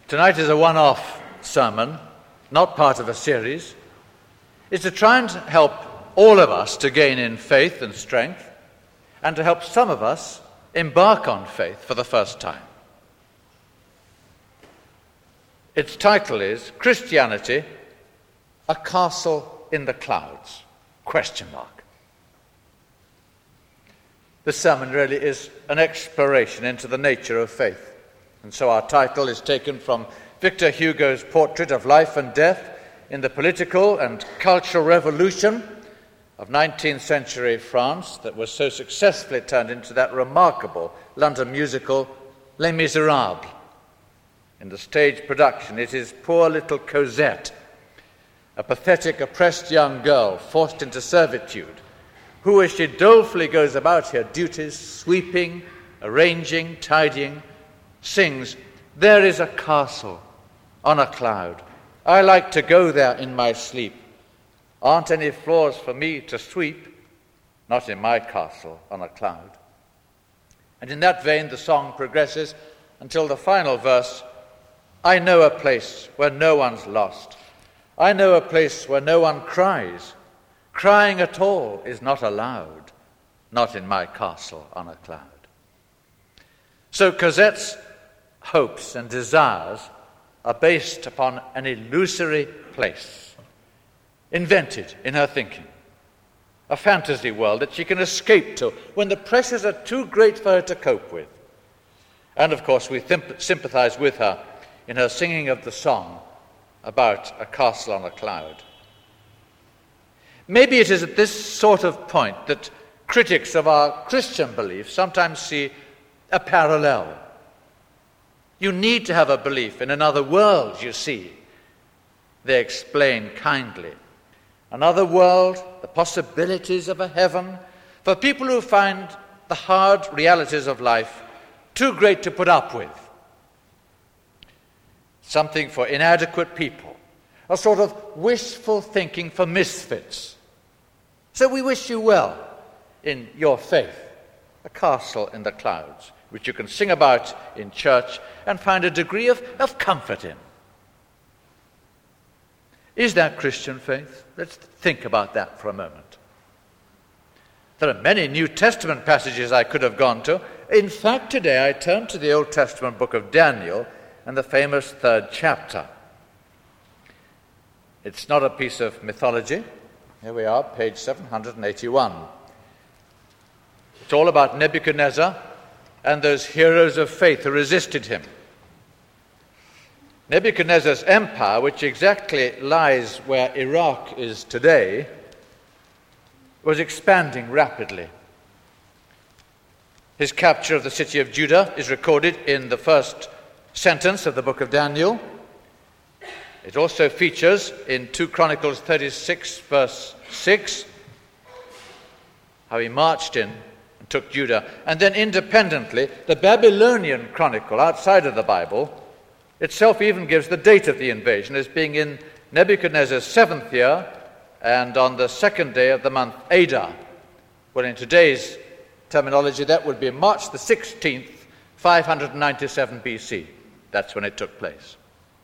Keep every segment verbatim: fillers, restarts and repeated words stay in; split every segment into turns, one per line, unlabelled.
Tonight is a one-off sermon, not part of a series. It's to try and help all of us to gain in faith and strength, and to help some of us embark on faith for the first time. Its title is Christianity, a Castle in the Clouds? Question mark. This sermon really is an exploration into the nature of faith. And so our title is taken from Victor Hugo's portrait of life and death in the political and cultural revolution of nineteenth century France that was so successfully turned into that remarkable London musical Les Miserables. In the stage production, it is poor little Cosette, a pathetic, oppressed young girl forced into servitude, who, as she dolefully goes about her duties, sweeping, arranging, tidying, sings, "There is a castle on a cloud. I like to go there in my sleep. Aren't any floors for me to sweep? Not in my castle on a cloud." And in that vein the song progresses until the final verse, "I know a place where no one's lost. I know a place where no one cries. Crying at all is not allowed, not in my castle on a cloud." So Cosette's hopes and desires are based upon an illusory place, invented in her thinking, a fantasy world that she can escape to when the pressures are too great for her to cope with. And of course we thimp- sympathize with her in her singing of the song about a castle on a cloud. Maybe it is at this sort of point that critics of our Christian belief sometimes see a parallel. You need to have a belief in another world, you see, they explain kindly. Another world, the possibilities of a heaven, for people who find the hard realities of life too great to put up with. Something for inadequate people, a sort of wishful thinking for misfits. So we wish you well in your faith, a castle in the clouds, which you can sing about in church and find a degree of, of comfort in. Is that Christian faith? Let's think about that for a moment. There are many New Testament passages I could have gone to. In fact, today I turned to the Old Testament book of Daniel and the famous third chapter. It's not a piece of mythology. Here we are, page seven hundred eighty-one. It's all about Nebuchadnezzar and those heroes of faith who resisted him. Nebuchadnezzar's empire, which exactly lies where Iraq is today, was expanding rapidly. His capture of the city of Judah is recorded in the first sentence of the book of Daniel. It also features in Second Chronicles thirty-six, verse six, how he marched in and took Judah. And then independently, the Babylonian Chronicle, outside of the Bible, itself even gives the date of the invasion as being in Nebuchadnezzar's seventh year and on the second day of the month Adar. Well, in today's terminology, that would be March the sixteenth, five hundred ninety-seven B C. That's when it took place.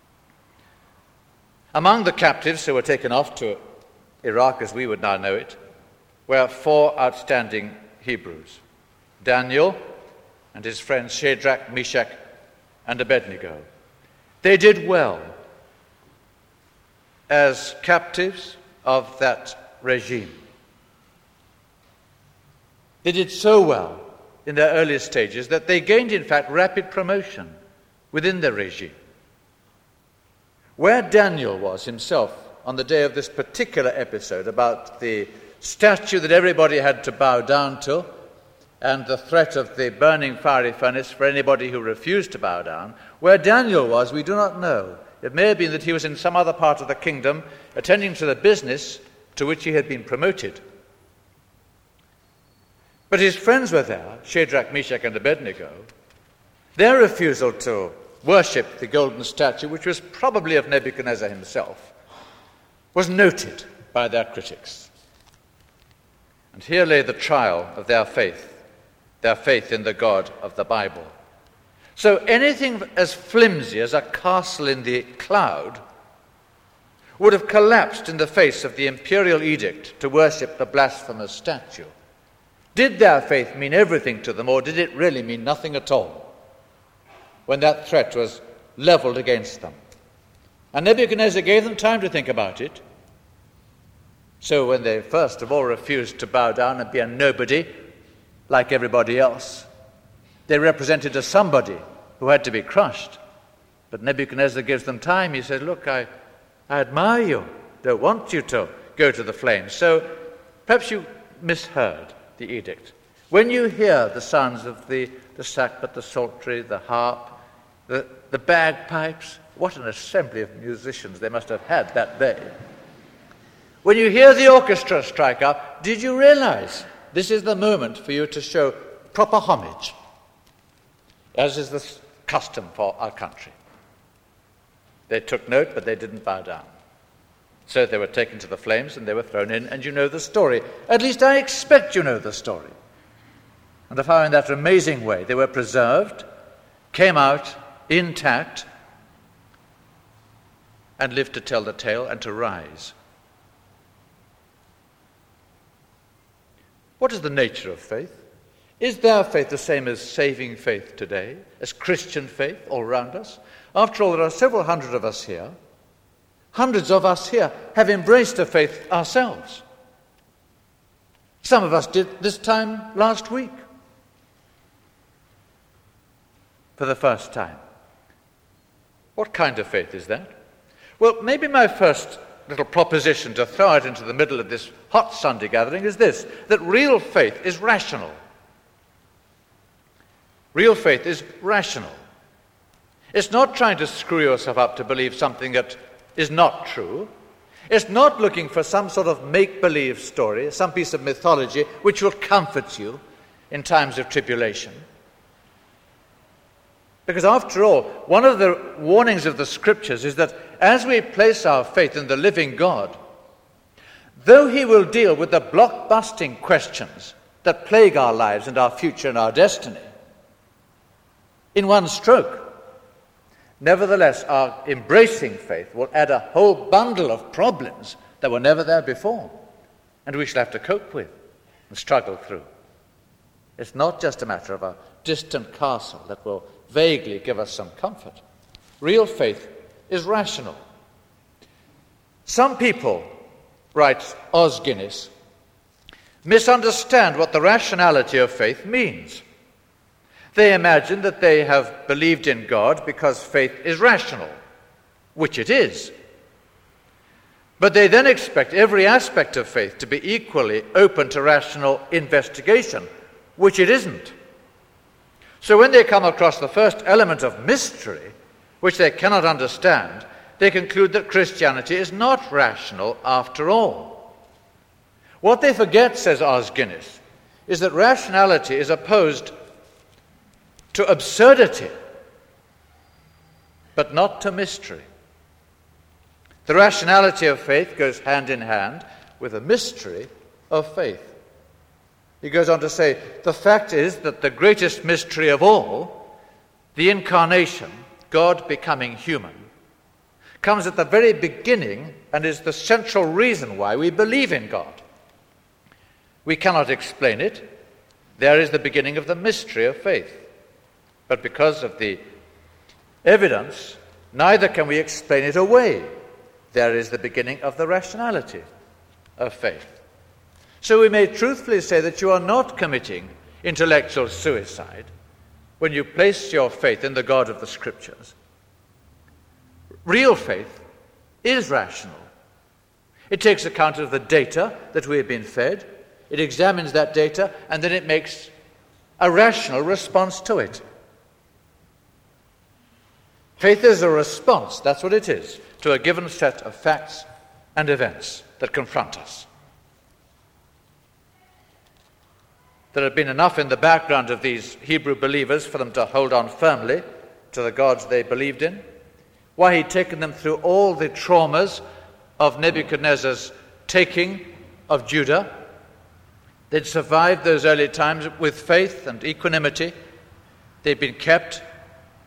Among the captives who were taken off to Iraq, as we would now know it, were four outstanding Hebrews: Daniel and his friends Shadrach, Meshach, and Abednego. They did well as captives of that regime. They did so well in their early stages that they gained, in fact, rapid promotion within the regime. Where Daniel was himself on the day of this particular episode about the statue that everybody had to bow down to and the threat of the burning fiery furnace for anybody who refused to bow down, where Daniel was, we do not know. It may have been that he was in some other part of the kingdom attending to the business to which he had been promoted. But his friends were there, Shadrach, Meshach, and Abednego. Their refusal to worship the golden statue, which was probably of Nebuchadnezzar himself, was noted by their critics. And here lay the trial of their faith, their faith in the God of the Bible. So anything as flimsy as a castle in the cloud would have collapsed in the face of the imperial edict to worship the blasphemous statue. Did their faith mean everything to them, or did it really mean nothing at all when that threat was leveled against them? And Nebuchadnezzar gave them time to think about it. So when they first of all refused to bow down and be a nobody like everybody else, they represented a somebody who had to be crushed. But Nebuchadnezzar gives them time. He says, look, I, I admire you. Don't want you to go to the flames. So perhaps you misheard the edict. When you hear the sounds of the, the sackbut, the psaltery, the harp, the, the bagpipes, what an assembly of musicians they must have had that day. When you hear the orchestra strike up, did you realize this is the moment for you to show proper homage, as is the custom for our country? They took note, but they didn't bow down. So they were taken to the flames and they were thrown in, and you know the story. At least I expect you know the story. And of how in that amazing way they were preserved, came out intact, and lived to tell the tale and to rise. What is the nature of faith? Is their faith the same as saving faith today, as Christian faith all around us? After all, there are several hundred of us here. Hundreds of us here have embraced a faith ourselves. Some of us did this time last week for the first time. What kind of faith is that? Well, maybe my first little proposition to throw out into the middle of this hot Sunday gathering is this, that real faith is rational. Real faith is rational. It's not trying to screw yourself up to believe something that is not true. It's not looking for some sort of make-believe story, some piece of mythology which will comfort you in times of tribulation. Because after all, one of the warnings of the Scriptures is that as we place our faith in the living God, though he will deal with the block-busting questions that plague our lives and our future and our destiny in one stroke, nevertheless, our embracing faith will add a whole bundle of problems that were never there before, and we shall have to cope with and struggle through. It's not just a matter of a distant castle that will vaguely give us some comfort. Real faith is rational. Some people, writes Os Guinness, misunderstand what the rationality of faith means. They imagine that they have believed in God because faith is rational, which it is. But they then expect every aspect of faith to be equally open to rational investigation, which it isn't. So when they come across the first element of mystery, which they cannot understand, they conclude that Christianity is not rational after all. What they forget, says Os Guinness, is that rationality is opposed to absurdity, but not to mystery. The rationality of faith goes hand in hand with the mystery of faith. He goes on to say, the fact is that the greatest mystery of all, the incarnation, God becoming human, comes at the very beginning and is the central reason why we believe in God. We cannot explain it. There is the beginning of the mystery of faith. But because of the evidence, neither can we explain it away. There is the beginning of the rationality of faith. So we may truthfully say that you are not committing intellectual suicide when you place your faith in the God of the Scriptures. Real faith is rational. It takes account of the data that we have been fed. It examines that data, and then it makes a rational response to it. Faith is a response, that's what it is, to a given set of facts and events that confront us. There had been enough in the background of these Hebrew believers for them to hold on firmly to the gods they believed in. Why he'd taken them through all the traumas of Nebuchadnezzar's taking of Judah. They'd survived those early times with faith and equanimity. They'd been kept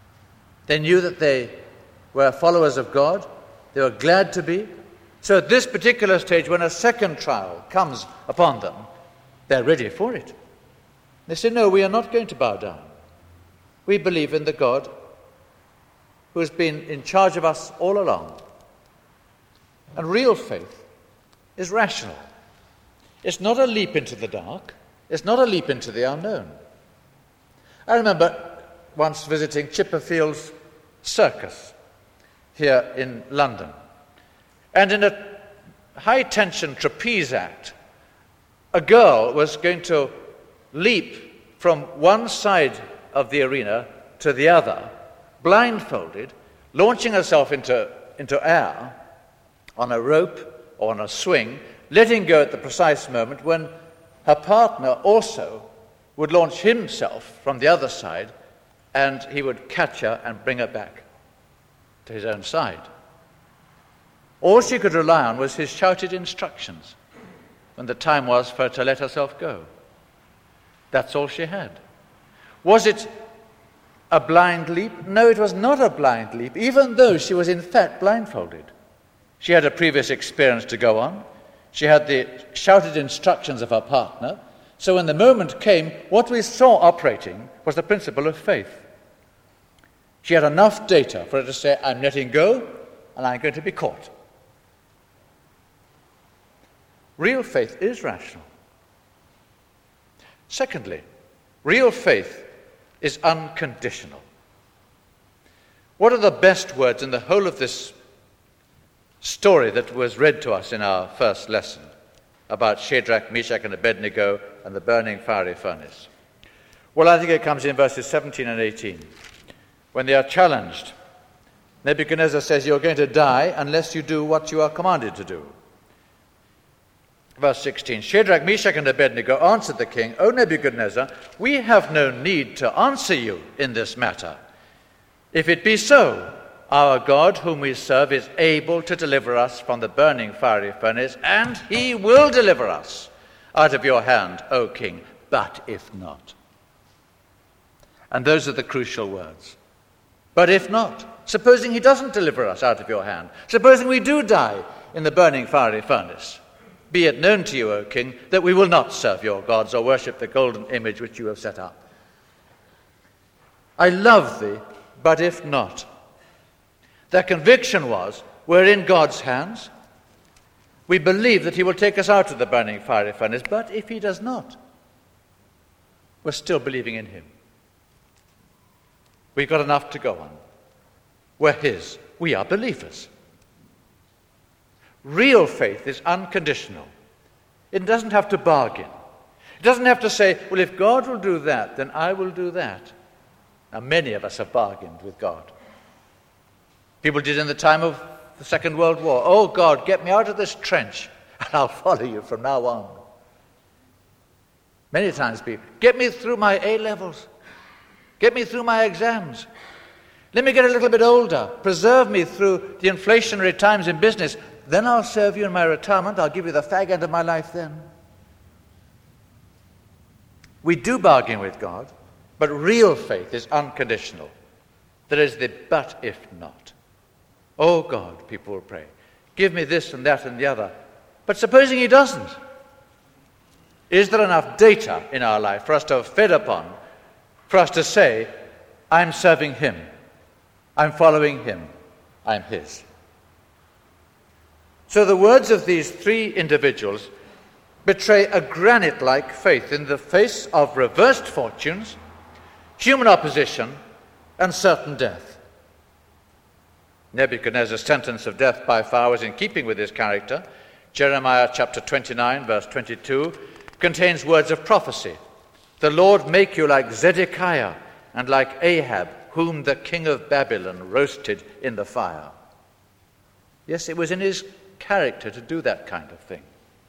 They knew that they were followers of God. They were glad to be. So at this particular stage, when a second trial comes upon them, they're ready for it. They say, no, we are not going to bow down. We believe in the God who has been in charge of us all along. And real faith is rational. It's not a leap into the dark. It's not a leap into the unknown. I remember once visiting Chipperfield's Circus here in London. And in a high-tension trapeze act, a girl was going to leap from one side of the arena to the other, blindfolded, launching herself into, into air on a rope or on a swing, letting go at the precise moment when her partner also would launch himself from the other side, and he would catch her and bring her back to his own side. All she could rely on was his shouted instructions when the time was for her to let herself go. That's all she had. Was it a blind leap? No, it was not a blind leap, even though she was in fact blindfolded. She had a previous experience to go on. She had the shouted instructions of her partner. So when the moment came, what we saw operating was the principle of faith. She had enough data for her to say, I'm letting go, and I'm going to be caught. Real faith is rational. Secondly, real faith is unconditional. What are the best words in the whole of this story that was read to us in our first lesson about Shadrach, Meshach, and Abednego and the burning fiery furnace? Well, I think it comes in verses seventeen and eighteen. When they are challenged, Nebuchadnezzar says, you're going to die unless you do what you are commanded to do. Verse sixteen, Shadrach, Meshach, and Abednego answered the king, O Nebuchadnezzar, we have no need to answer you in this matter. If it be so, our God, whom we serve, is able to deliver us from the burning fiery furnace, and he will deliver us out of your hand, O king. But if not. And those are the crucial words. But if not, supposing he doesn't deliver us out of your hand, supposing we do die in the burning fiery furnace, be it known to you, O king, that we will not serve your gods or worship the golden image which you have set up. I love thee, but if not. Their conviction was, we're in God's hands. We believe that he will take us out of the burning fiery furnace, but if he does not, we're still believing in him. We've got enough to go on. We're his. We are believers. Real faith is unconditional. It doesn't have to bargain. It doesn't have to say, well, if God will do that, then I will do that. Now, many of us have bargained with God. People did in the time of the Second World War. Oh, God, get me out of this trench, and I'll follow you from now on. Many times people, get me through my A-levels. Get me through my exams. Let me get a little bit older. Preserve me through the inflationary times in business. Then I'll serve you in my retirement. I'll give you the fag end of my life then. We do bargain with God, but real faith is unconditional. There is the but if not. Oh God, people will pray, give me this and that and the other. But supposing he doesn't, is there enough data in our life for us to have fed upon, for us to say, I'm serving him, I'm following him, I'm his? So the words of these three individuals betray a granite-like faith in the face of reversed fortunes, human opposition, and certain death. Nebuchadnezzar's sentence of death by fire was in keeping with his character. Jeremiah chapter twenty-nine, verse twenty-two, contains words of prophecy. The Lord make you like Zedekiah and like Ahab, whom the king of Babylon roasted in the fire. Yes, it was in his character to do that kind of thing.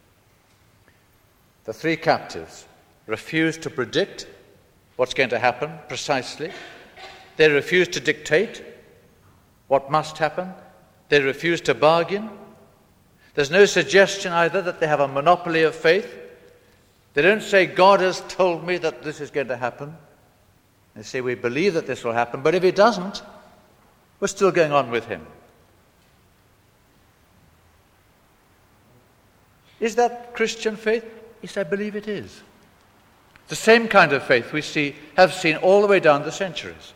The three captives refused to predict what's going to happen precisely. They refused to dictate what must happen. They refused to bargain. There's no suggestion either that they have a monopoly of faith. They don't say, God has told me that this is going to happen. They say, we believe that this will happen, but if it doesn't, was still going on with him. Is that Christian faith? Yes, I believe it is. The same kind of faith we see, have seen all the way down the centuries.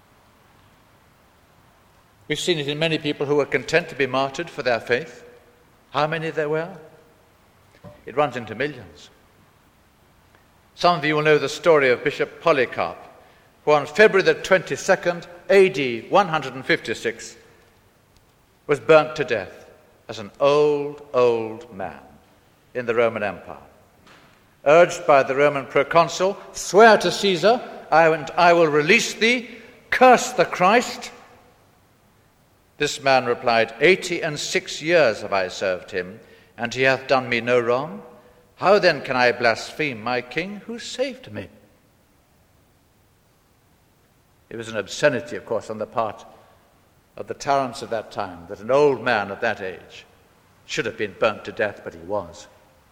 We've seen it in many people who were content to be martyred for their faith. How many there were? It runs into millions. Some of you will know the story of Bishop Polycarp, who on February the twenty-second, A D one fifty-six, was burnt to death as an old, old man in the Roman Empire. Urged by the Roman proconsul, swear to Caesar, I, and I will release thee, curse the Christ. This man replied, Eighty and six years have I served him, and he hath done me no wrong. How then can I blaspheme my king who saved me? It was an obscenity, of course, on the part of the tyrants of that time, that an old man of that age should have been burnt to death, but he was.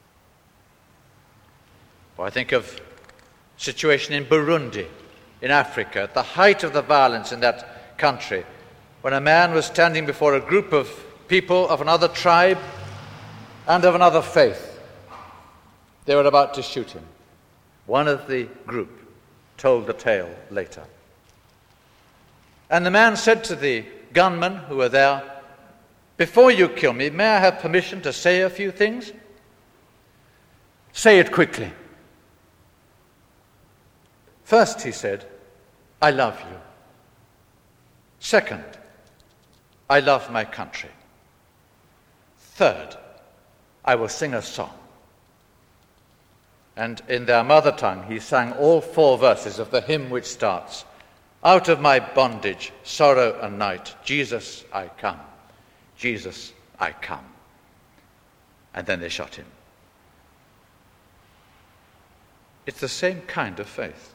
Or I think of the situation in Burundi, in Africa, at the height of the violence in that country, when a man was standing before a group of people of another tribe and of another faith. They were about to shoot him. One of the group told the tale later. And the man said to the gunmen who were there, before you kill me, may I have permission to say a few things? Say it quickly. First, he said, I love you. Second, I love my country. Third, I will sing a song. And in their mother tongue, he sang all four verses of the hymn which starts, out of my bondage, sorrow and night, Jesus, I come. Jesus, I come. And then they shot him. It's the same kind of faith.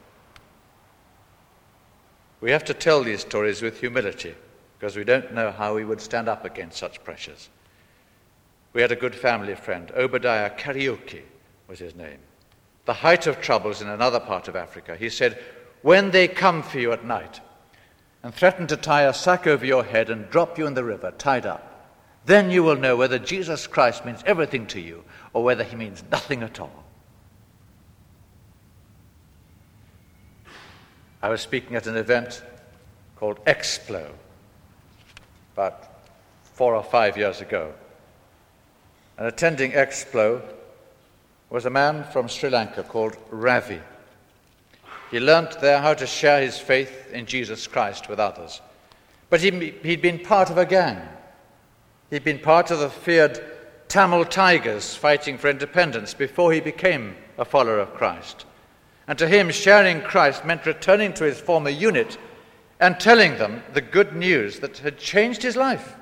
We have to tell these stories with humility, because we don't know how we would stand up against such pressures. We had a good family friend, Obadiah Kariuki was his name. The height of troubles in another part of Africa, he said, when they come for you at night and threaten to tie a sack over your head and drop you in the river tied up, then you will know whether Jesus Christ means everything to you or whether he means nothing at all. I was speaking at an event called Explo about four or five years ago. And attending Explo was a man from Sri Lanka called Ravi. He learnt there how to share his faith in Jesus Christ with others. But he, he'd been part of a gang. He'd been part of the feared Tamil Tigers fighting for independence before he became a follower of Christ. And to him, sharing Christ meant returning to his former unit and telling them the good news that had changed his life.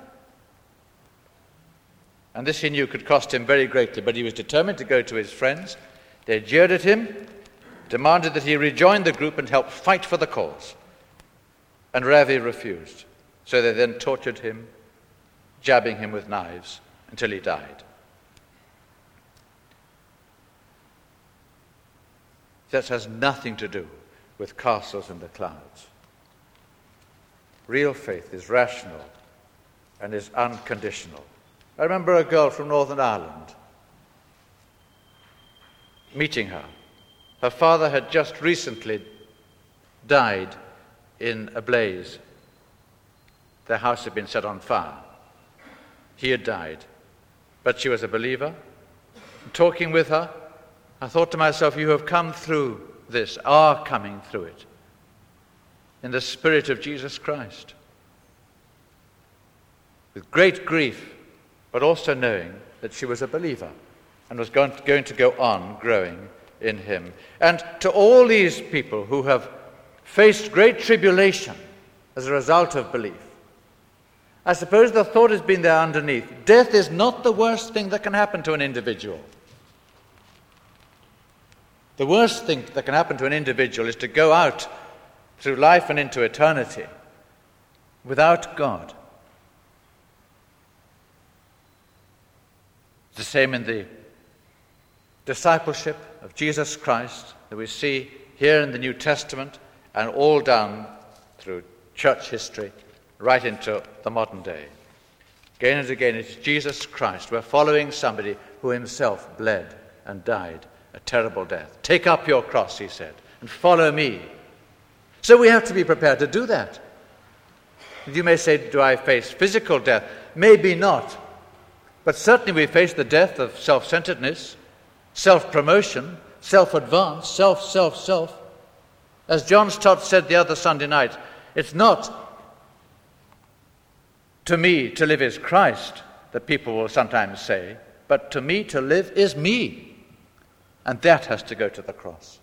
And this he knew could cost him very greatly, but he was determined to go to his friends. They jeered at him, demanded that he rejoin the group and help fight for the cause. And Ravi refused. So they then tortured him, jabbing him with knives until he died. That has nothing to do with castles in the clouds. Real faith is rational and is unconditional. I remember a girl from Northern Ireland, meeting her. Her father had just recently died in a blaze. Their house had been set on fire. He had died, but she was a believer. Talking with her, I thought to myself, you have come through this, are coming through it, in the spirit of Jesus Christ. With great grief, but also knowing that she was a believer and was going to, going to go on growing in him. And to all these people who have faced great tribulation as a result of belief, I suppose the thought has been there underneath. Death is not the worst thing that can happen to an individual. The worst thing that can happen to an individual is to go out through life and into eternity without God. It's the same in the discipleship of Jesus Christ that we see here in the New Testament and all down through church history right into the modern day. Again and again, it's Jesus Christ. We're following somebody who himself bled and died a terrible death. Take up your cross, he said, and follow me. So we have to be prepared to do that. You may say, do I face physical death? Maybe not. But certainly we face the death of self-centeredness, self-promotion, self-advance, self, self, self. As John Stott said the other Sunday night, it's not to me to live is Christ, that people will sometimes say, but to me to live is me. And that has to go to the cross.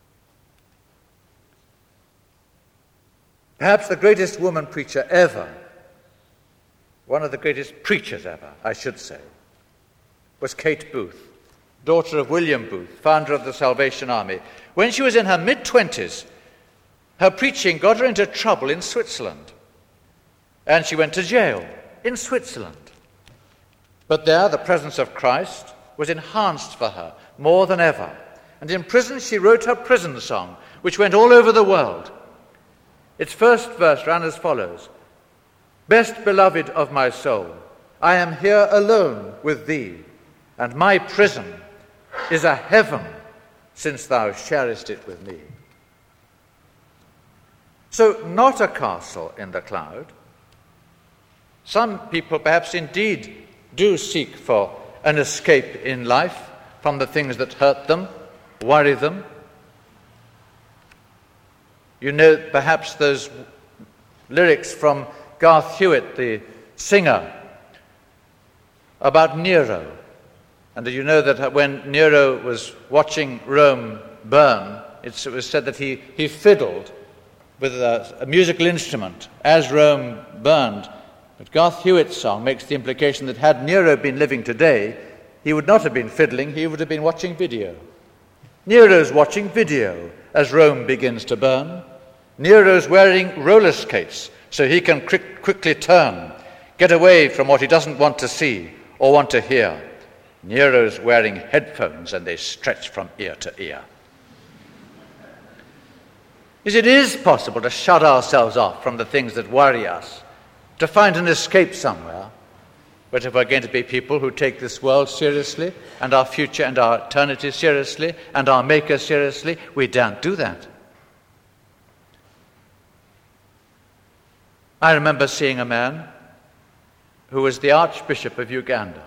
Perhaps the greatest woman preacher ever, one of the greatest preachers ever, I should say, was Kate Booth, daughter of William Booth, founder of the Salvation Army. When she was in her mid-twenties, her preaching got her into trouble in Switzerland. And she went to jail in Switzerland. But there, the presence of Christ was enhanced for her more than ever. And in prison, she wrote her prison song, which went all over the world. Its first verse ran as follows: Best beloved of my soul, I am here alone with thee, and my prison is a heaven, since thou sharest it with me. So, not a castle in the cloud. Some people perhaps indeed do seek for an escape in life from the things that hurt them, worry them. You know perhaps those lyrics from Garth Hewitt, the singer, about Nero. And you know that when Nero was watching Rome burn, it was said that he, he fiddled with a, a musical instrument as Rome burned. But Garth Hewitt's song makes the implication that had Nero been living today, he would not have been fiddling, he would have been watching video. Nero's watching video as Rome begins to burn. Nero's wearing roller skates so he can quick, quickly turn, get away from what he doesn't want to see or want to hear. Nero's wearing headphones and they stretch from ear to ear. Yes, it is possible to shut ourselves off from the things that worry us, to find an escape somewhere. But if we're going to be people who take this world seriously, and our future and our eternity seriously, and our Maker seriously, we don't do that. I remember seeing a man who was the Archbishop of Uganda.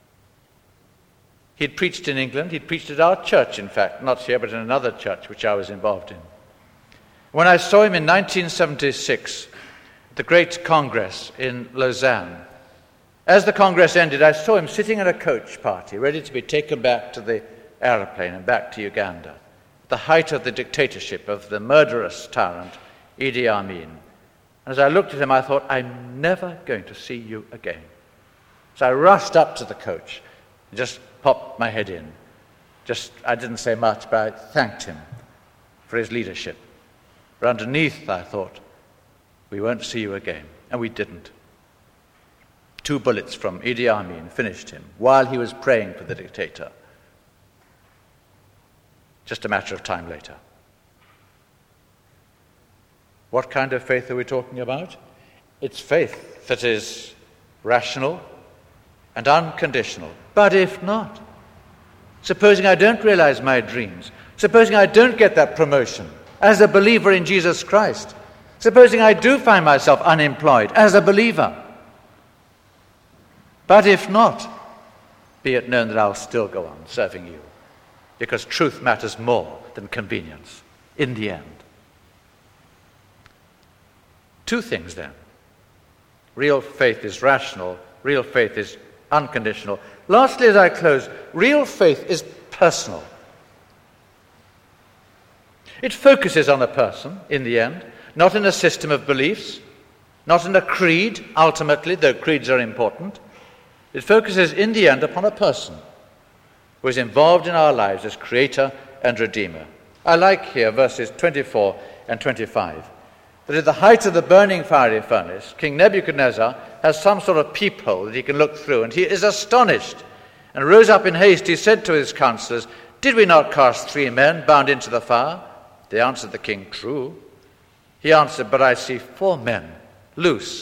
He'd preached in England, he'd preached at our church, in fact, not here, but in another church which I was involved in. When I saw him in nineteen seventy-six, the great Congress in Lausanne, as the Congress ended, I saw him sitting in a coach party, ready to be taken back to the aeroplane and back to Uganda, the height of the dictatorship of the murderous tyrant, Idi Amin. And as I looked at him, I thought, I'm never going to see you again. So I rushed up to the coach and just popped my head in. Just, I didn't say much, but I thanked him for his leadership. But underneath, I thought, we won't see you again. And we didn't. Two bullets from Idi Amin finished him while he was praying for the dictator. Just a matter of time later. What kind of faith are we talking about? It's faith that is rational and unconditional. But if not, supposing I don't realize my dreams, supposing I don't get that promotion as a believer in Jesus Christ, supposing I do find myself unemployed as a believer, but if not, be it known that I'll still go on serving you, because truth matters more than convenience in the end. Two things then. Real faith is rational, real faith is unconditional. Lastly, as I close, real faith is personal. It focuses on a person in the end, not in a system of beliefs, not in a creed, ultimately, though creeds are important. It focuses in the end upon a person who is involved in our lives as creator and redeemer. I like here verses twenty-four and twenty-five, that at the height of the burning fiery furnace, King Nebuchadnezzar has some sort of peephole that he can look through, and he is astonished, and rose up in haste. He said to his counselors, "Did we not cast three men bound into the fire?" They answered the king, "True." He answered, "But I see four men loose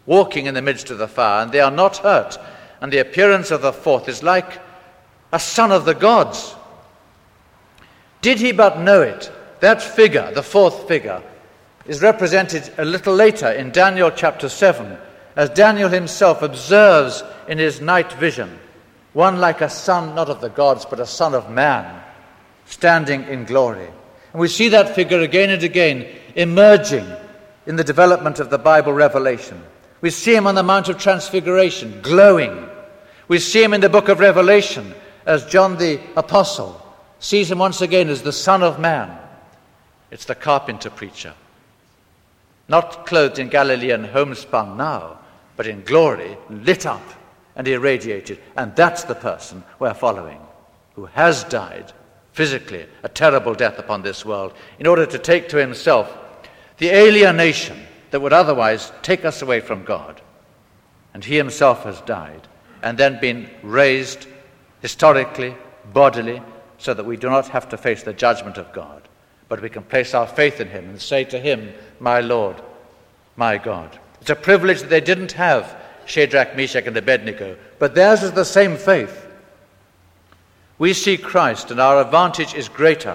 walking in the midst of the fire, and they are not hurt. And the appearance of the fourth is like a son of the gods. Did he but know it, that figure, the fourth figure, is represented a little later in Daniel chapter seven, as Daniel himself observes in his night vision, one like a son, not of the gods, but a son of man, standing in glory. And we see that figure again and again emerging in the development of the Bible revelation. We see him on the Mount of Transfiguration, glowing. We see him in the book of Revelation as John the Apostle sees him once again as the Son of Man. It's the carpenter preacher, not clothed in Galilean homespun now, but in glory, lit up and irradiated. And that's the person we're following, who has died physically a terrible death upon this world in order to take to himself the alienation that would otherwise take us away from God. And he himself has died and then been raised historically, bodily, so that we do not have to face the judgment of God, but we can place our faith in him and say to him, my Lord, my God. It's a privilege that they didn't have, Shadrach, Meshach, and Abednego, but theirs is the same faith. We see Christ, and our advantage is greater.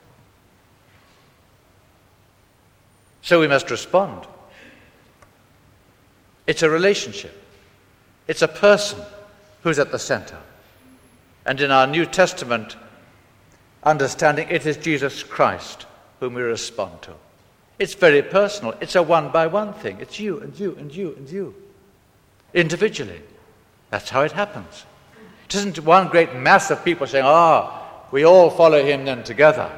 So we must respond. It's a relationship. It's a person who's at the center. And in our New Testament understanding, it is Jesus Christ whom we respond to. It's very personal. It's a one-by-one thing. It's you and you and you and you. Individually. That's how it happens. It isn't one great mass of people saying, ah, we all follow him then together.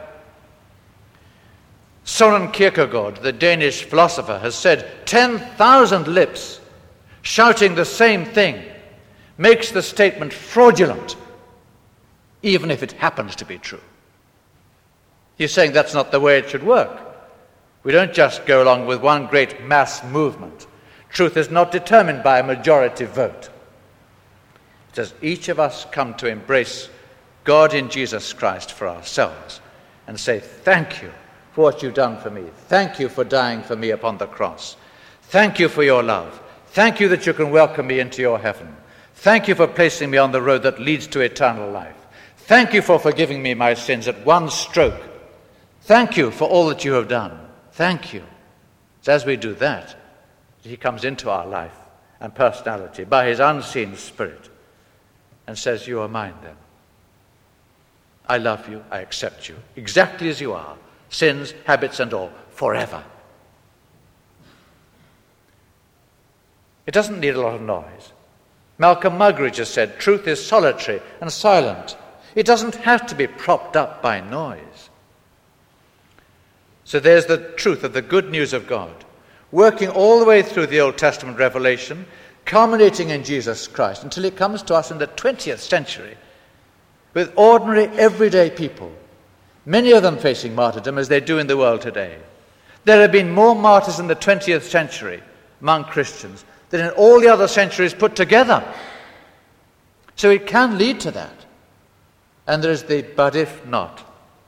Søren Kierkegaard, the Danish philosopher, has said, ten thousand lips shouting the same thing makes the statement fraudulent, even if it happens to be true. He's saying that's not the way it should work. We don't just go along with one great mass movement. Truth is not determined by a majority vote. It says each of us come to embrace God in Jesus Christ for ourselves and say, thank you for what you've done for me. Thank you for dying for me upon the cross. Thank you for your love. Thank you that you can welcome me into your heaven. Thank you for placing me on the road that leads to eternal life. Thank you for forgiving me my sins at one stroke. Thank you for all that you have done. Thank you. It's as we do that, he comes into our life and personality by his unseen Spirit and says, you are mine then. I love you, I accept you, exactly as you are, sins, habits and all, forever. It doesn't need a lot of noise. Malcolm Muggeridge has said, truth is solitary and silent. It doesn't have to be propped up by noise. So there's the truth of the good news of God, working all the way through the Old Testament revelation, culminating in Jesus Christ, until it comes to us in the twentieth century, with ordinary, everyday people, many of them facing martyrdom as they do in the world today. There have been more martyrs in the twentieth century among Christians than in all the other centuries put together. So it can lead to that. And there is the but if not.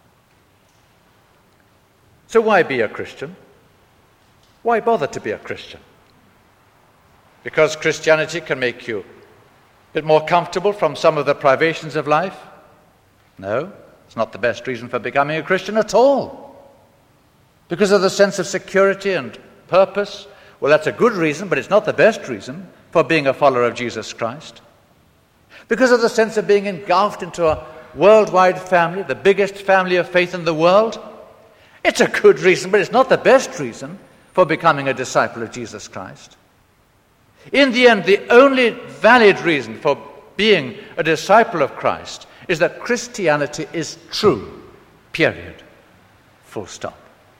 So why be a Christian? Why bother to be a Christian? Because Christianity can make you a bit more comfortable from some of the privations of life? No, it's not the best reason for becoming a Christian at all. Because of the sense of security and purpose? Well, that's a good reason, but it's not the best reason for being a follower of Jesus Christ. Because of the sense of being engulfed into a worldwide family, the biggest family of faith in the world? It's a good reason, but it's not the best reason for becoming a disciple of Jesus Christ. In the end, the only valid reason for being a disciple of Christ is that Christianity is true, period, full stop.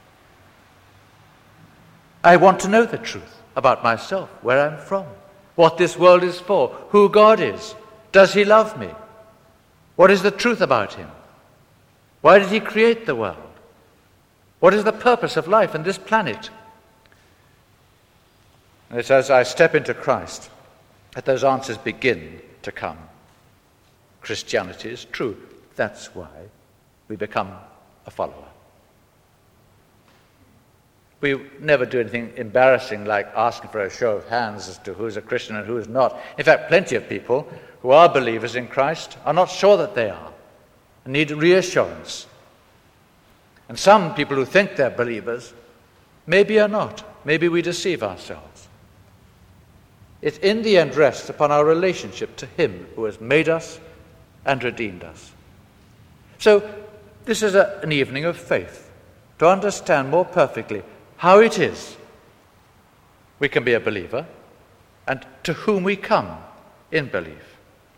I want to know the truth about myself, where I'm from, what this world is for, who God is. Does he love me? What is the truth about him? Why did he create the world? What is the purpose of life on this planet? And it's as I step into Christ that those answers begin to come. Christianity is true. That's why we become a follower. We never do anything embarrassing like asking for a show of hands as to who's a Christian and who is not. In fact, plenty of people who are believers in Christ are not sure that they are and need reassurance. And some people who think they're believers maybe are not. Maybe we deceive ourselves. It in the end rests upon our relationship to Him who has made us and redeemed us. So this is a, an evening of faith, to understand more perfectly how it is we can be a believer and to whom we come in belief.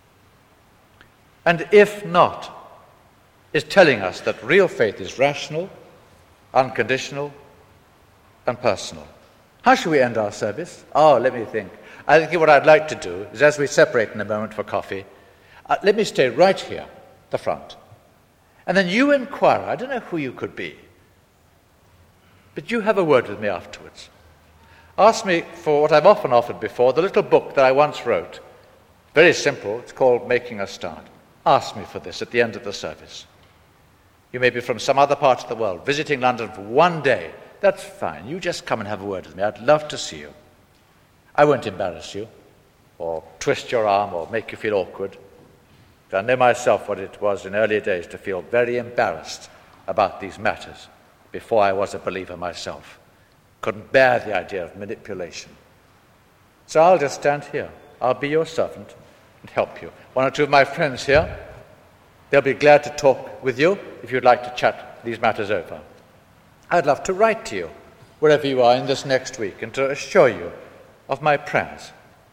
And if not, is telling us that real faith is rational, unconditional, and personal. How shall we end our service? Oh, let me think. I think what I'd like to do is, as we separate in a moment for coffee, uh, let me stay right here, the front. And then you inquire, I don't know who you could be, but you have a word with me afterwards. Ask me for what I've often offered before, the little book that I once wrote. Very simple, it's called Making a Start. Ask me for this at the end of the service. You may be from some other part of the world, visiting London for one day. That's fine. You just come and have a word with me. I'd love to see you. I won't embarrass you, or twist your arm, or make you feel awkward. I know myself what it was in earlier days to feel very embarrassed about these matters before I was a believer myself. Couldn't bear the idea of manipulation. So I'll just stand here. I'll be your servant and help you. One or two of my friends here, they'll be glad to talk with you if you'd like to chat these matters over. I'd love to write to you wherever you are in this next week and to assure you of my prayers.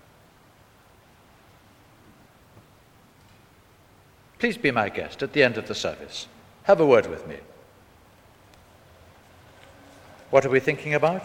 Please be my guest at the end of the service. Have a word with me. What are we thinking about?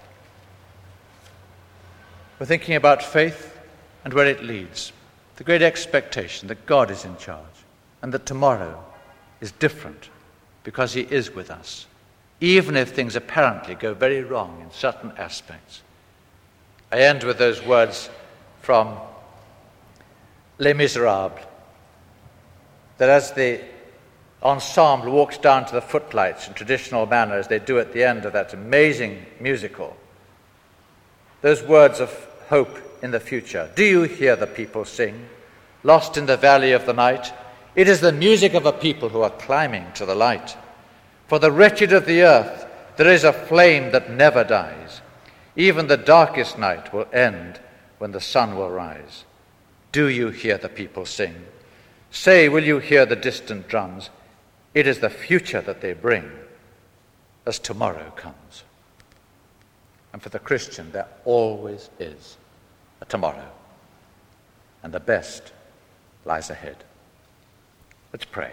We're thinking about faith and where it leads. The great expectation that God is in charge and that tomorrow is different because He is with us, even if things apparently go very wrong in certain aspects. I end with those words from Les Miserables, that as the ensemble walks down to the footlights in traditional manner, as they do at the end of that amazing musical, those words of hope in the future. Do you hear the people sing? Lost in the valley of the night, it is the music of a people who are climbing to the light. For the wretched of the earth, there is a flame that never dies. Even the darkest night will end when the sun will rise. Do you hear the people sing? Say, will you hear the distant drums? It is the future that they bring as tomorrow comes. And for the Christian, there always is a tomorrow. And the best lies ahead. Let's pray.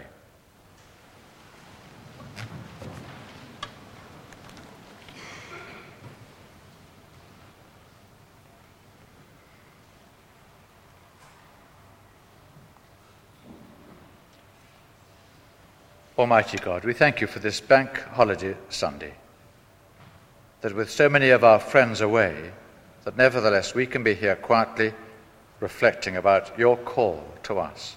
Almighty God, we thank you for this bank holiday Sunday, that with so many of our friends away, that nevertheless we can be here quietly reflecting about your call to us.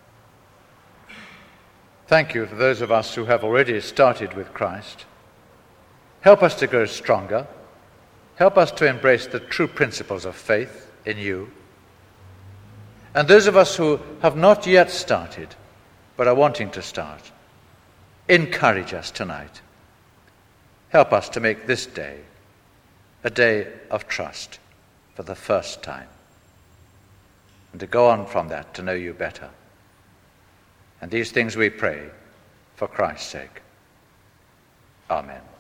Thank you for those of us who have already started with Christ. Help us to grow stronger. Help us to embrace the true principles of faith in you. And those of us who have not yet started, but are wanting to start, encourage us tonight. Help us to make this day a day of trust for the first time, and to go on from that to know you better. And these things we pray for Christ's sake. Amen.